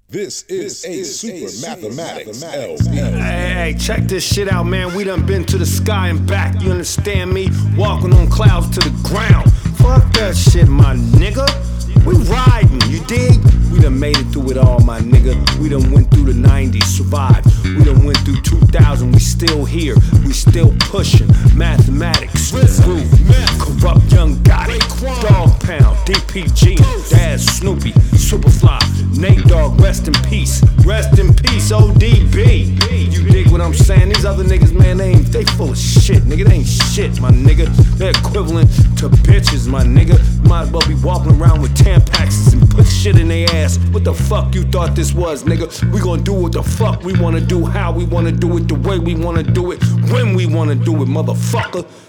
This is a Super Mathematics LP. Hey, check this shit out, man. We done been to the sky and back, you understand me? Walking on clouds to the ground. Fuck that shit, my nigga. We riding, you dig? We done made it through it all, my nigga. We done went through the 90s, survived. We done went through 2000, we still here. We still pushing. Mathematics, Groove, Corrupt Young Gotti, Dog Pound, DPG, Dad Snoopy, Superfly, Nate Dogg, rest in peace. Rest in peace, ODB. You dig what I'm saying? These other niggas, man, they full of shit, nigga. They ain't shit, my nigga. They're equivalent to bitches, my nigga. Might as well be walking around with Tampaxes and put shit in their ass. What the fuck you thought this was, nigga? We gonna do what the fuck we wanna do, how we wanna do it, the way we wanna do it, when we wanna do it, motherfucker.